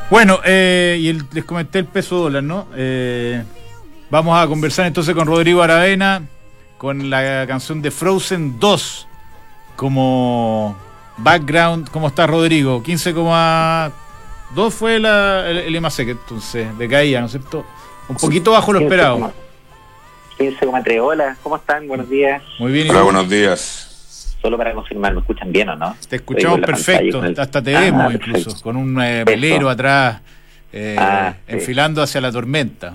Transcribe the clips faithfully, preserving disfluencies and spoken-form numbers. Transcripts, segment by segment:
Bueno, eh, y el, les comenté el peso dólar, ¿no? Eh, vamos a conversar entonces con Rodrigo Aravena, con la canción de Frozen dos como background. ¿Cómo está, Rodrigo? quince coma dos fue la, el, el IMASEC, entonces, de caída, ¿no es cierto? Un poquito bajo lo esperado. quince coma tres, hola, ¿cómo están? Buenos días. Muy bien. Hola, buenos días. Solo para confirmar, ¿me escuchan bien o no? Te escuchamos perfecto, el... hasta te vemos ah, incluso, perfecto. Con un eh, velero atrás, eh, ah, sí. enfilando hacia la tormenta.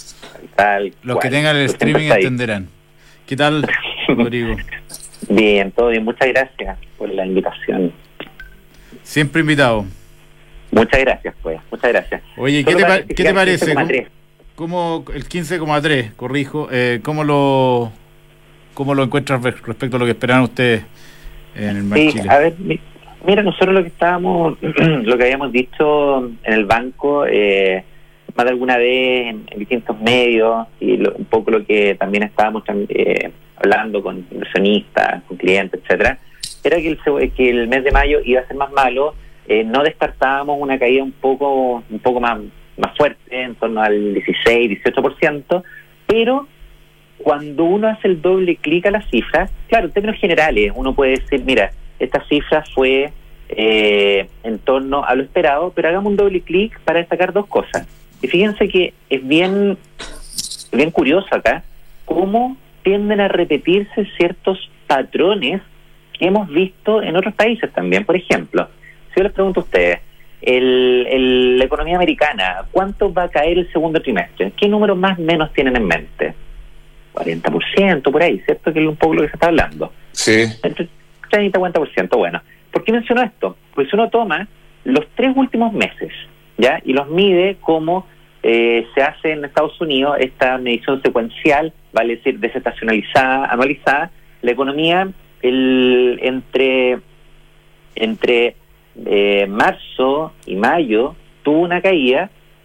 Tal Los cual. que tengan el streaming entenderán. ¿Qué tal, Rodrigo? Bien, todo bien, muchas gracias por la invitación. Siempre invitado. Muchas gracias, pues, muchas gracias. Oye, ¿qué te, pa- ¿qué te parece? ¿Cómo, cómo el quince coma tres, corrijo, eh, ¿cómo lo cómo lo encuentras respecto a lo que esperaban ustedes en el Mar Sí, Chile? a ver, mira, nosotros lo que estábamos, lo que habíamos dicho en el banco, eh, más de alguna vez en, en distintos medios, y lo, un poco lo que también estábamos eh, hablando con inversionistas, con clientes, etcétera, era que el, que el mes de mayo iba a ser más malo. Eh, no descartábamos una caída un poco un poco más, más fuerte, en torno al dieciséis, dieciocho por ciento, pero cuando uno hace el doble clic a las cifras, claro, en términos generales, uno puede decir, mira, esta cifra fue eh, en torno a lo esperado, pero hagamos un doble clic para destacar dos cosas. Y fíjense que es bien, bien curioso acá, cómo tienden a repetirse ciertos patrones que hemos visto en otros países también. Por ejemplo, si yo les pregunto a ustedes, el, el, la economía americana, ¿cuánto va a caer el segundo trimestre? ¿Qué números más o menos tienen en mente? cuarenta por ciento por ahí, ¿cierto? Que es un poco lo que se está hablando. Sí. Entre treinta y cuarenta por ciento. Bueno, ¿por qué menciono esto? Pues si uno toma los tres últimos meses, ¿ya? Y los mide como eh, se hace en Estados Unidos, esta medición secuencial, vale decir, desestacionalizada, anualizada, la economía el, entre, entre eh, marzo y mayo tuvo una caída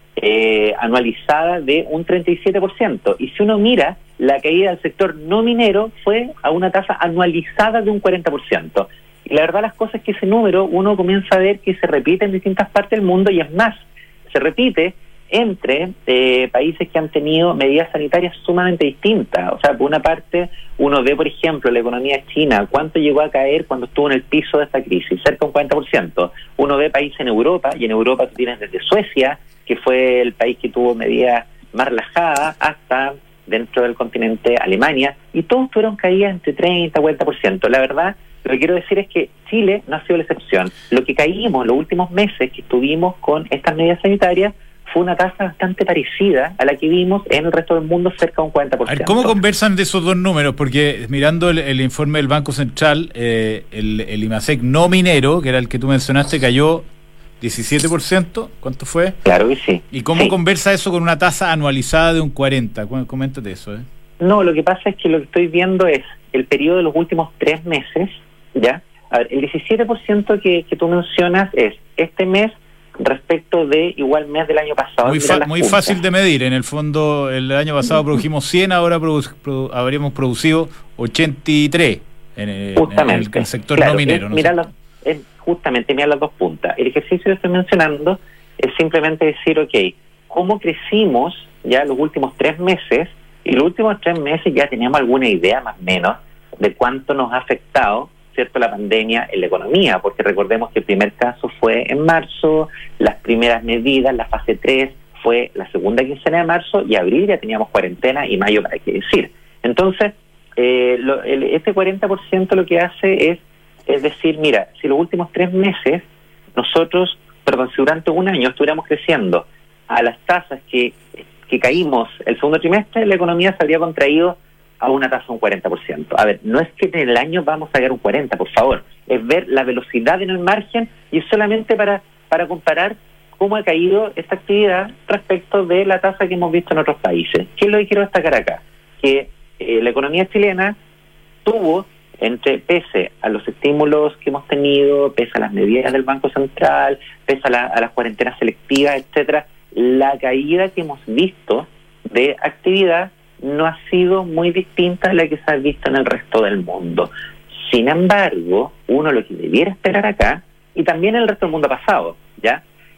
eh, anualizada de un treinta y siete por ciento. Y si uno mira, la caída del sector no minero fue a una tasa anualizada de un cuarenta por ciento. Y la verdad las cosas es que ese número uno comienza a ver que se repite en distintas partes del mundo, y es más, se repite entre eh, países que han tenido medidas sanitarias sumamente distintas. O sea, por una parte, uno ve, por ejemplo, la economía china, cuánto llegó a caer cuando estuvo en el piso de esta crisis, cerca de un cuarenta por ciento. Uno ve países en Europa, y en Europa tú tienes desde Suecia, que fue el país que tuvo medidas más relajadas, hasta dentro del continente Alemania, y todos tuvieron caídas entre treinta y cuarenta por ciento. La verdad, lo que quiero decir es que Chile no ha sido la excepción. Lo que caímos los últimos meses que estuvimos con estas medidas sanitarias fue una tasa bastante parecida a la que vimos en el resto del mundo, cerca de un cuarenta por ciento. A ver, ¿cómo conversan de esos dos números? Porque mirando el, el informe del Banco Central, eh, el, el IMASEC no minero, que era el que tú mencionaste, cayó diecisiete por ciento. ¿Cuánto fue? Claro que sí. ¿Y cómo sí. conversa eso con una tasa anualizada de un cuarenta? Coméntate eso, ¿eh? No, lo que pasa es que lo que estoy viendo es el periodo de los últimos tres meses, ¿ya? A ver, el diecisiete por ciento que, que tú mencionas es este mes respecto de igual mes del año pasado. Muy, fa- muy fácil de medir. En el fondo, el año pasado produjimos cien, ahora produ- produ- habríamos producido ochenta y tres en el, en el, el sector claro, no minero. Es, ¿no? mira la, es justamente, mira las dos puntas. El ejercicio que estoy mencionando es simplemente decir, ok, ¿cómo crecimos ya los últimos tres meses? Y los últimos tres meses ya teníamos alguna idea más o menos de cuánto nos ha afectado, ¿cierto?, la pandemia en la economía, porque recordemos que el primer caso fue en marzo, las primeras medidas, la fase tres, fue la segunda quincena de marzo, y abril ya teníamos cuarentena, y mayo para qué decir. Entonces, eh, lo, el, este cuarenta por ciento lo que hace es, es decir, mira, si los últimos tres meses nosotros, perdón, si durante un año estuviéramos creciendo a las tasas que, que caímos el segundo trimestre, la economía se habría contraído a una tasa de un cuarenta por ciento. A ver, no es que en el año vamos a llegar a un cuarenta por ciento, por favor, es ver la velocidad en el margen, y es solamente para, para comparar cómo ha caído esta actividad respecto de la tasa que hemos visto en otros países. ¿Qué es lo que quiero destacar acá? Que eh, la economía chilena tuvo, entre pese a los estímulos que hemos tenido, pese a las medidas del Banco Central, pese a, la, a las cuarentenas selectivas, etcétera, la caída que hemos visto de actividad no ha sido muy distinta a la que se ha visto en el resto del mundo. Sin embargo, uno lo que debiera esperar acá, y también el resto del mundo ha pasado, ¿ya?,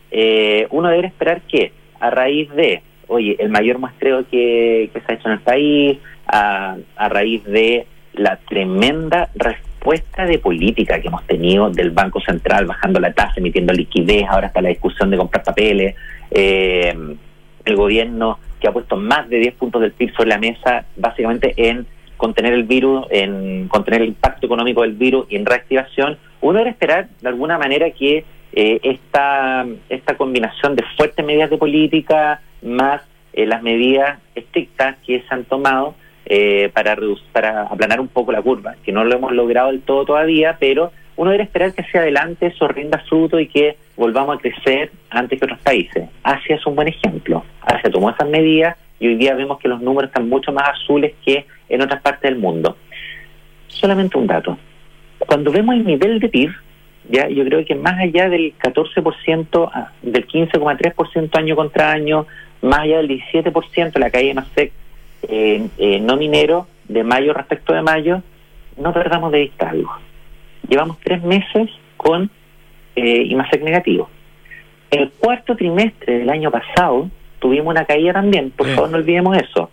eh, uno debe esperar que a raíz de, oye, el mayor muestreo que, que se ha hecho en el país, a, a raíz de la tremenda respuesta de política que hemos tenido del Banco Central, bajando la tasa, emitiendo liquidez, ahora está la discusión de comprar papeles, eh, el gobierno que ha puesto más de diez puntos del P I B sobre la mesa, básicamente en contener el virus, en contener el impacto económico del virus y en reactivación. Uno debe esperar de alguna manera que eh, esta, esta combinación de fuertes medidas de política más eh, las medidas estrictas que se han tomado eh, para, reducir, para aplanar un poco la curva, que no lo hemos logrado del todo todavía, pero uno debe esperar que hacia adelante eso rinda fruto y que volvamos a crecer antes que otros países. Asia es un buen ejemplo. Asia tomó esas medidas y hoy día vemos que los números están mucho más azules que en otras partes del mundo. Solamente un dato. Cuando vemos el nivel de P I B, ya yo creo que más allá del catorce por ciento, del quince coma tres por ciento año contra año, más allá del diecisiete por ciento la caída de IMASEC eh, eh, no minero de mayo respecto de mayo, no perdamos de vista algo. Llevamos tres meses con eh, IMASEC negativo. El cuarto trimestre del año pasado tuvimos una caída también, por sí. favor no olvidemos eso.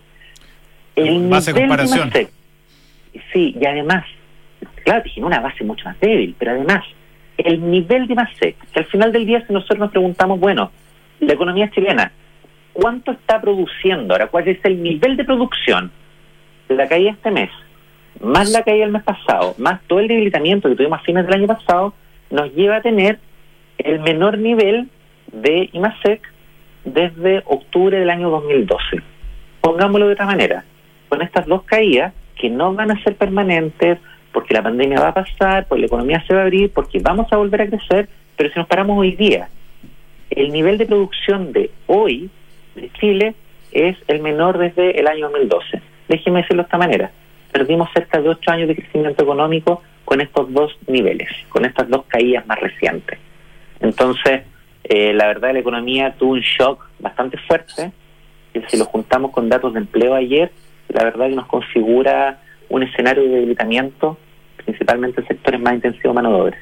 El base de comparación. IMASEC, sí, y además, claro, tiene una base mucho más débil, pero además, el nivel de IMASEC, que al final del día si nosotros nos preguntamos, bueno, la economía chilena, ¿cuánto está produciendo? Ahora, ¿cuál es el nivel de producción de la caída este mes? Más la caída del mes pasado, más todo el debilitamiento que tuvimos a fines del año pasado, nos lleva a tener el menor nivel de IMASEC desde octubre del año dos mil doce. Pongámoslo de otra manera, con estas dos caídas que no van a ser permanentes, porque la pandemia va a pasar, porque la economía se va a abrir, porque vamos a volver a crecer, pero si nos paramos hoy día, el nivel de producción de hoy de Chile es el menor desde el año dos mil doce. Déjeme decirlo de esta manera, perdimos cerca de ocho años de crecimiento económico con estos dos niveles, con estas dos caídas más recientes. Entonces, eh, la verdad la economía tuvo un shock bastante fuerte, y si lo juntamos con datos de empleo ayer, la verdad que nos configura un escenario de debilitamiento, principalmente en sectores más intensivos de mano de obra.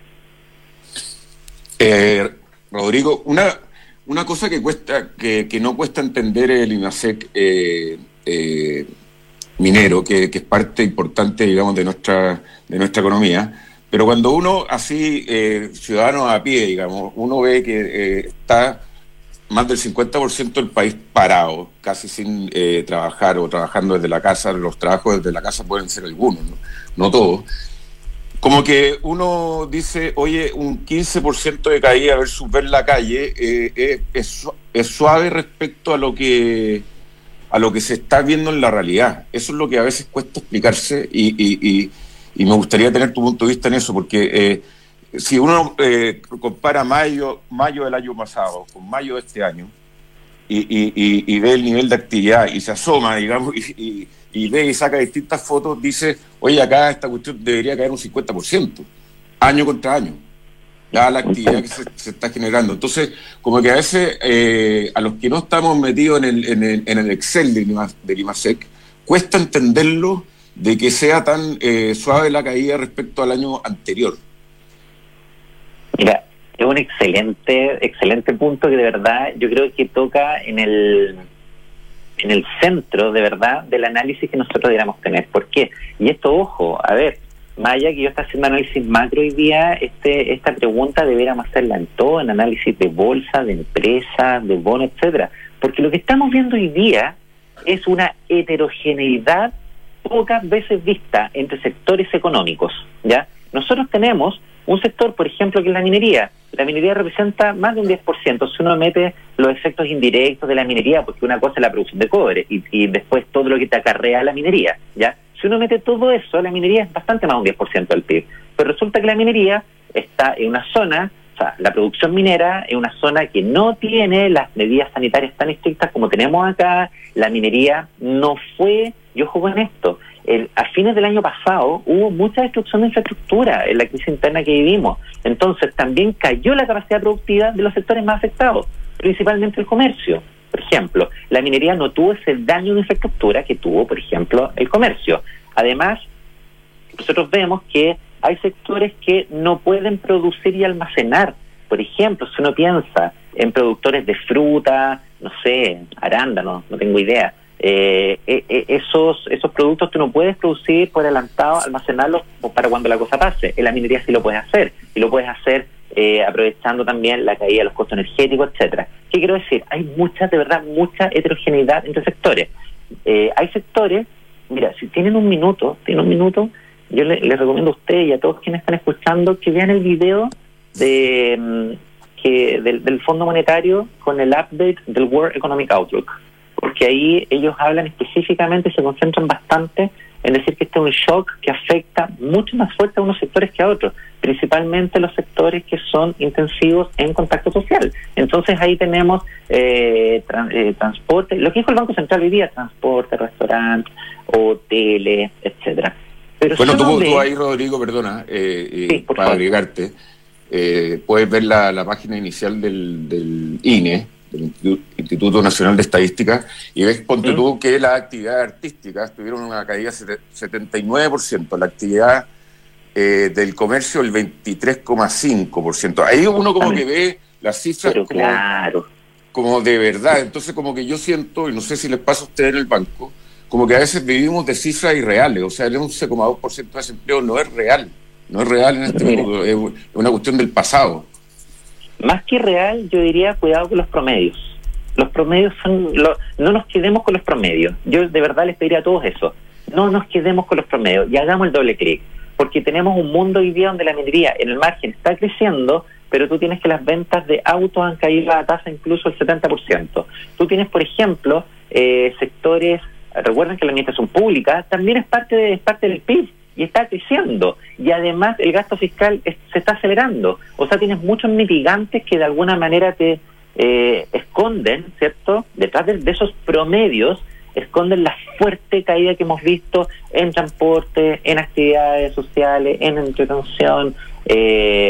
Eh, Rodrigo, una una cosa que cuesta que, que no cuesta entender el IMASEC eh, eh, minero, que, que es parte importante, digamos, de nuestra de nuestra economía, pero cuando uno así, eh, ciudadano a pie, digamos, uno ve que eh, está más del cincuenta por ciento del país parado, casi sin eh, trabajar o trabajando desde la casa. Los trabajos desde la casa pueden ser algunos, no, no todos. Como que uno dice, oye, un quince por ciento de caída versus ver la calle eh, eh, es, es suave respecto a lo que a lo que se está viendo en la realidad. Eso es lo que a veces cuesta explicarse y, y, y, y me gustaría tener tu punto de vista en eso, porque eh, si uno eh, compara mayo mayo del año pasado con mayo de este año y, y, y, y ve el nivel de actividad y se asoma, digamos, y, y, y ve y saca distintas fotos, dice, oye, acá esta cuestión debería caer un cincuenta por ciento, año contra año, ya la actividad que se, se está generando. Entonces, como que a veces eh, a los que no estamos metidos en el, en el, en el Excel del, del IMASEC, cuesta entenderlo de que sea tan eh, suave la caída respecto al año anterior. Mira, es un excelente, excelente punto que de verdad yo creo que toca en el en el centro de verdad del análisis que nosotros deberíamos tener. ¿Por qué? Y esto, ojo, a ver, más allá que yo esté haciendo análisis macro hoy día, este esta pregunta deberíamos hacerla en todo, en análisis de bolsa, de empresa, de bono, etcétera. Porque lo que estamos viendo hoy día es una heterogeneidad pocas veces vista entre sectores económicos, ¿ya? Nosotros tenemos un sector, por ejemplo, que es la minería. La minería representa más de un diez por ciento si uno mete los efectos indirectos de la minería, porque una cosa es la producción de cobre y, y después todo lo que te acarrea la minería, ¿ya? Si uno mete todo eso, la minería es bastante más de un diez por ciento del P I B. Pero resulta que la minería está en una zona, o sea, la producción minera es una zona que no tiene las medidas sanitarias tan estrictas como tenemos acá. La minería no fue, yo ojo con esto, El, a fines del año pasado hubo mucha destrucción de infraestructura en la crisis interna que vivimos. Entonces también cayó la capacidad productiva de los sectores más afectados, principalmente el comercio. Por ejemplo, la minería no tuvo ese daño de infraestructura que tuvo, por ejemplo, el comercio. Además, nosotros vemos que hay sectores que no pueden producir y almacenar. Por ejemplo, si uno piensa en productores de fruta, no sé, arándanos, no tengo idea. Eh, eh, esos esos productos tú no puedes producir por adelantado, almacenarlos para cuando la cosa pase. En la minería sí lo puedes hacer, y lo puedes hacer eh, aprovechando también la caída de los costos energéticos, etcétera. ¿Qué quiero decir? Hay mucha, de verdad, mucha heterogeneidad entre sectores. Eh, hay sectores, mira, si tienen un minuto, tienen un minuto, yo les le recomiendo a ustedes y a todos quienes están escuchando que vean el video de que del, del Fondo Monetario con el update del World Economic Outlook, porque ahí ellos hablan específicamente y se concentran bastante en decir que este es un shock que afecta mucho más fuerte a unos sectores que a otros, principalmente los sectores que son intensivos en contacto social. Entonces ahí tenemos eh, tra- eh, transporte, lo que dijo el Banco Central hoy día, transporte, restaurantes, hoteles, etcétera. Pero bueno, tú, ve... tú ahí, Rodrigo, perdona, eh, eh, sí, para favor. agregarte, eh, puedes ver la, la página inicial del, del I N E, del Instituto Nacional de Estadística, y ves, ponte ¿Mm? tú, que las actividades artísticas tuvieron una caída de setenta y nueve por ciento, la actividad eh, del comercio el veintitrés coma cinco por ciento. Ahí uno como que ve las cifras como, claro. como de verdad. Entonces como que yo siento, y no sé si les pasa a ustedes en el banco, como que a veces vivimos de cifras irreales. O sea, el once coma dos por ciento de desempleo no es real, no es real en este momento, es una cuestión del pasado. Más que real, yo diría cuidado con los promedios. Los promedios son... Lo, no nos quedemos con los promedios. Yo de verdad les pediría a todos eso. No nos quedemos con los promedios y hagamos el doble clic. Porque tenemos un mundo hoy día donde la minería en el margen está creciendo, pero tú tienes que las ventas de autos han caído a la tasa incluso el setenta por ciento. Tú tienes, por ejemplo, eh, sectores... Recuerden que la administración pública también es parte, de, es parte del P I B. Y está creciendo, y además el gasto fiscal es, se está acelerando. O sea, tienes muchos mitigantes que de alguna manera te eh, esconden, ¿cierto? Detrás de, de esos promedios, esconden la fuerte caída que hemos visto en transporte, en actividades sociales, en entretención, eh,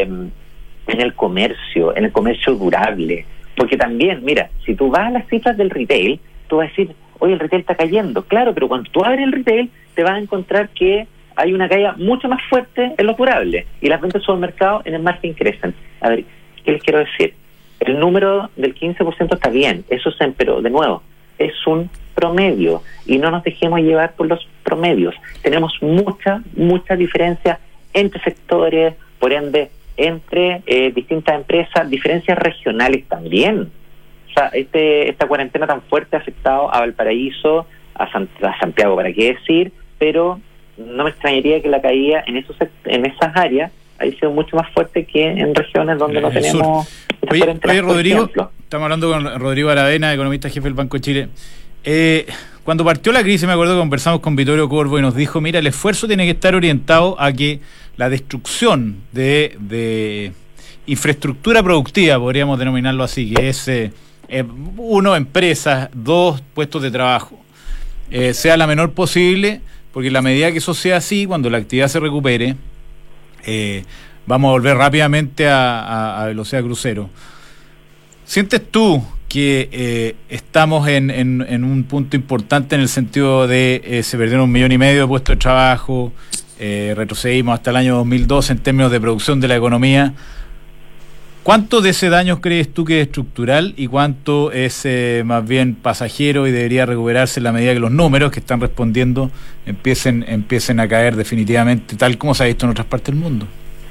en el comercio, en el comercio durable. Porque también, mira, si tú vas a las cifras del retail, tú vas a decir, oye, el retail está cayendo. Claro, pero cuando tú abres el retail, te vas a encontrar que hay una caída mucho más fuerte en los durables y las ventas sobre el mercado en el margen crecen. A ver, ¿qué les quiero decir? El número del quince por ciento está bien, eso es, pero de nuevo, es un promedio y no nos dejemos llevar por los promedios. Tenemos mucha, mucha diferencia entre sectores, por ende, entre eh, distintas empresas, diferencias regionales también. O sea, este, esta cuarentena tan fuerte ha afectado a Valparaíso, a, San, a Santiago, para qué decir, pero no me extrañaría que la caída en esos en esas áreas haya sido mucho más fuerte que en regiones donde no tenemos... Oye, oye Rodrigo, estamos hablando con Rodrigo Aravena, economista jefe del Banco de Chile. Eh, cuando partió la crisis, me acuerdo que conversamos con Vittorio Corvo y nos dijo, mira, el esfuerzo tiene que estar orientado a que la destrucción de, de infraestructura productiva, podríamos denominarlo así, que es, eh, eh, uno, empresas, dos, puestos de trabajo, eh, sea la menor posible, porque en la medida que eso sea así, cuando la actividad se recupere, eh, vamos a volver rápidamente a, a, a velocidad crucero. ¿Sientes tú que eh, estamos en, en, en un punto importante en el sentido de eh, se perdieron un millón y medio de puestos de trabajo, eh, retrocedimos hasta el año dos mil doce en términos de producción de la economía? ¿Cuánto de ese daño crees tú que es estructural y cuánto es eh, más bien pasajero y debería recuperarse en la medida que los números que están respondiendo empiecen empiecen a caer definitivamente, tal como se ha visto en otras partes del mundo?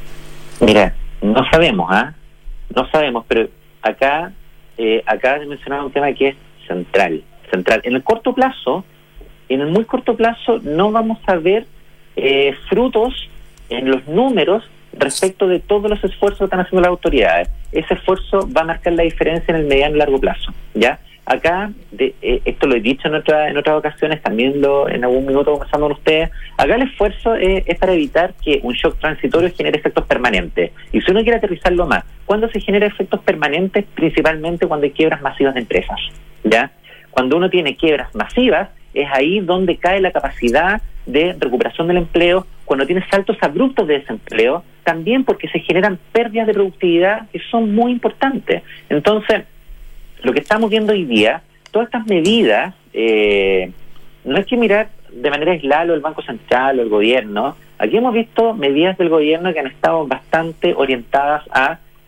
Mira, no sabemos, ¿ah? ¿eh? No sabemos, pero acá eh, acá he mencionado un tema que es central, central. En el corto plazo, en el muy corto plazo, no vamos a ver eh, frutos en los números respecto de todos los esfuerzos que están haciendo las autoridades. Ese esfuerzo va a marcar la diferencia en el mediano y largo plazo, ¿ya? Acá, de, eh, esto lo he dicho en, otra, en otras ocasiones, también lo en algún minuto conversando con ustedes, acá el esfuerzo es, es para evitar que un shock transitorio genere efectos permanentes. Y si uno quiere aterrizarlo más, ¿cuándo se genera efectos permanentes? Principalmente cuando hay quiebras masivas de empresas, ¿ya? Cuando uno tiene quiebras masivas, es ahí donde cae la capacidad de recuperación del empleo, cuando tienes saltos abruptos de desempleo, también porque se generan pérdidas de productividad que son muy importantes. Entonces, lo que estamos viendo hoy día, todas estas medidas, eh, no hay que mirar de manera aislada lo del Banco Central o el gobierno. Aquí hemos visto medidas del gobierno que han estado bastante orientadas a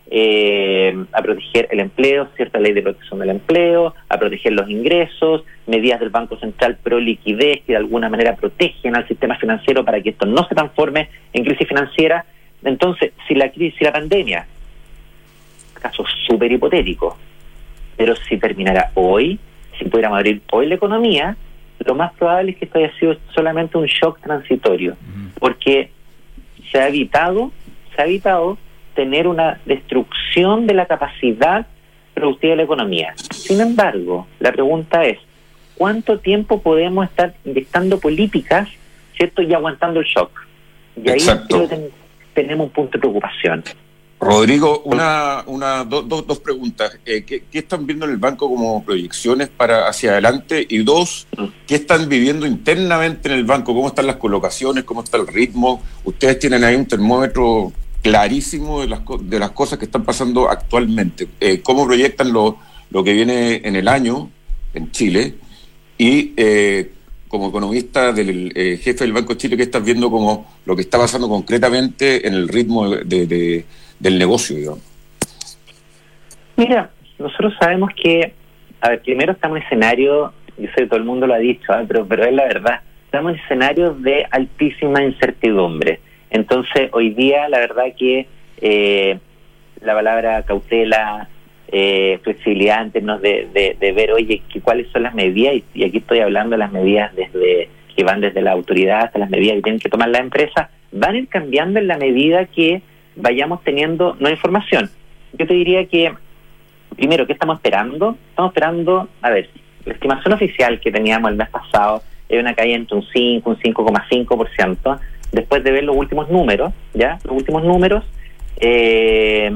eh, a proteger el empleo, cierta ley de protección del empleo, a proteger los ingresos, medidas del Banco Central pro liquidez que de alguna manera protegen al sistema financiero para que esto no se transforme en crisis financiera. Entonces, si la crisis, si la pandemia, caso súper hipotético, pero si terminara hoy, si pudiéramos abrir hoy la economía, lo más probable es que esto haya sido solamente un shock transitorio, porque se ha evitado, se ha evitado tener una destrucción de la capacidad productiva de la economía. Sin embargo, la pregunta es, ¿cuánto tiempo podemos estar inyectando políticas, cierto, y aguantando el shock? Y ahí creo que ten, tenemos un punto de preocupación. Rodrigo, una, una, do, do, dos preguntas. Eh, ¿qué, ¿Qué están viendo en el banco como proyecciones para hacia adelante? Y dos, ¿qué están viviendo internamente en el banco? ¿Cómo están las colocaciones? ¿Cómo está el ritmo? Ustedes tienen ahí un termómetro clarísimo de las, de las cosas que están pasando actualmente. Eh, ¿Cómo proyectan lo, lo que viene en el año en Chile? Y eh, como economista del eh, jefe del Banco de Chile, ¿qué estás viendo como lo que está pasando concretamente en el ritmo de, de del negocio, digamos? Mira, nosotros sabemos que, a ver, primero estamos en escenario, yo sé que todo el mundo lo ha dicho, ¿eh? pero, pero es la verdad, estamos en escenarios de altísima incertidumbre. Entonces, hoy día, la verdad que eh, la palabra cautela, eh, flexibilidad en términos de, de, de ver, oye, que, cuáles son las medidas, y, y aquí estoy hablando de las medidas desde que van desde la autoridad hasta las medidas que tienen que tomar las empresas, van a ir cambiando en la medida que vayamos teniendo nueva información. Yo te diría que, primero, ¿qué estamos esperando? Estamos esperando, a ver, la estimación oficial que teníamos el mes pasado era una caída entre un cinco, un cinco coma cinco por ciento. Después de ver los últimos números, ¿ya? Los últimos números, eh,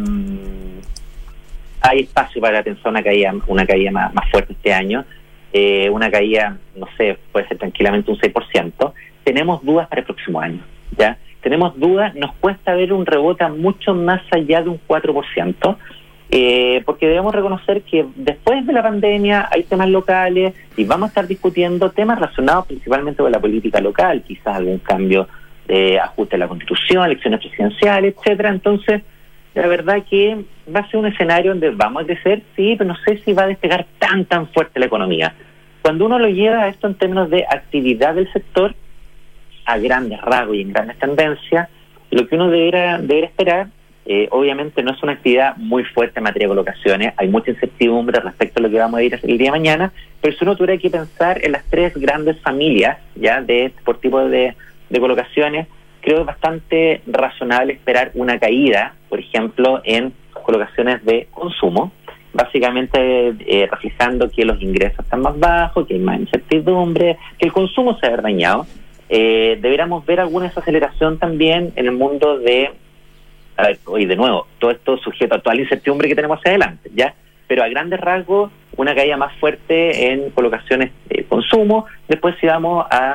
hay espacio para pensar una caída, una caída más, más fuerte este año. Eh, una caída, no sé, puede ser tranquilamente un seis por ciento. Tenemos dudas para el próximo año, ¿ya? Tenemos dudas, nos cuesta ver un rebote mucho más allá de un cuatro por ciento, eh, porque debemos reconocer que después de la pandemia hay temas locales y vamos a estar discutiendo temas relacionados principalmente con la política local, quizás algún cambio de ajuste a la Constitución, elecciones presidenciales, etcétera. Entonces, la verdad que va a ser un escenario donde vamos a crecer, sí, pero no sé si va a despegar tan, tan fuerte la economía. Cuando uno lo lleva a esto en términos de actividad del sector, a grandes rasgos y en grandes tendencias, lo que uno deberá, deberá esperar, eh, obviamente no es una actividad muy fuerte en materia de colocaciones, hay mucha incertidumbre respecto a lo que vamos a ir el día de mañana, pero si uno tuviera que pensar en las tres grandes familias ya de por tipo de, de colocaciones, creo que es bastante razonable esperar una caída, por ejemplo, en colocaciones de consumo, básicamente eh, reflejando que los ingresos están más bajos, que hay más incertidumbre, que el consumo se ha dañado. Eh, deberíamos ver alguna desaceleración también en el mundo de, a ver, hoy de nuevo, todo esto sujeto a toda la incertidumbre que tenemos hacia adelante, ¿ya? Pero a grandes rasgos, una caída más fuerte en colocaciones de consumo, después si vamos a,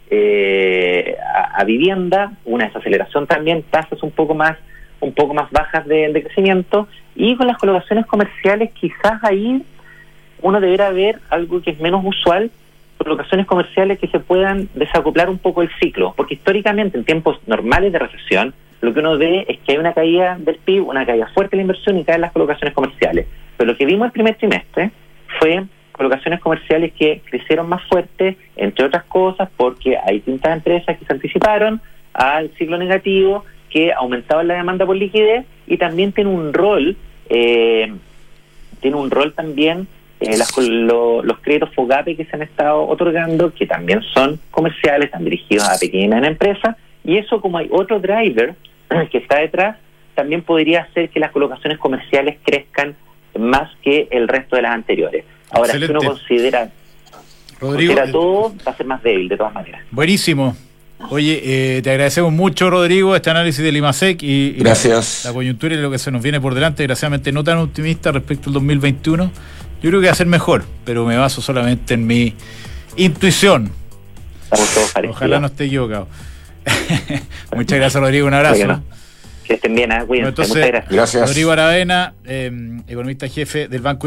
eh, a, a vivienda, una desaceleración también, tasas un poco más un poco más bajas de, de crecimiento, y con las colocaciones comerciales quizás ahí uno deberá ver algo que es menos usual, colocaciones comerciales que se puedan desacoplar un poco el ciclo, porque históricamente en tiempos normales de recesión lo que uno ve es que hay una caída del P I B, una caída fuerte de la inversión y caen las colocaciones comerciales. Pero lo que vimos el primer trimestre fue colocaciones comerciales que crecieron más fuerte, entre otras cosas porque hay distintas empresas que se anticiparon al ciclo negativo, que aumentaban la demanda por liquidez, y también tiene un rol, eh, tiene un rol también Eh, las, lo, los créditos FOGAPE que se han estado otorgando, que también son comerciales, están dirigidos a pequeñas empresas, y eso, como hay otro driver que está detrás, también podría hacer que las colocaciones comerciales crezcan más que el resto de las anteriores. Ahora, Excelente. Si uno considera, Rodrigo, considera todo, va a ser más débil de todas maneras. Buenísimo. Oye, eh, te agradecemos mucho, Rodrigo, este análisis del IMASEC y, y Gracias. La, la coyuntura y lo que se nos viene por delante, desgraciadamente no tan optimista respecto al dos mil veintiuno. Yo creo que va a ser mejor, pero me baso solamente en mi intuición. Estamos todos parecidos. Ojalá no esté equivocado. Muchas gracias, Rodrigo, un abrazo. No. Que estén bien, ¿eh? Cuídense. Entonces, muchas gracias. Gracias. Rodrigo Aravena, eh, economista jefe del Banco